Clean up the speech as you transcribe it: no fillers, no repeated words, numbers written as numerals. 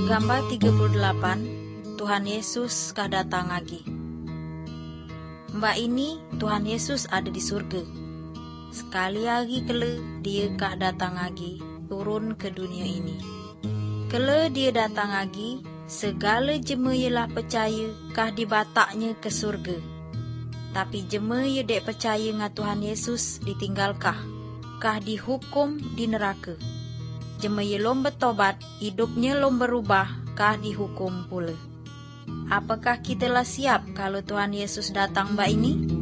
Gambar 38, Tuhan Yesus kah datang lagi. Mbak ini Tuhan Yesus ada di surga. Sekali lagi kele dia kah datang lagi turun ke dunia ini. Kele dia datang lagi, segala jema ialah percaya kah dibataknya ke surga. Tapi jema ia dek percaya ngah Tuhan Yesus ditinggalkah, kah dihukum di neraka. Jema ia lom bertobat, hidupnya lom berubah, kah dihukum pula. Apakah kita lah siap kalau Tuhan Yesus datang mbak ini?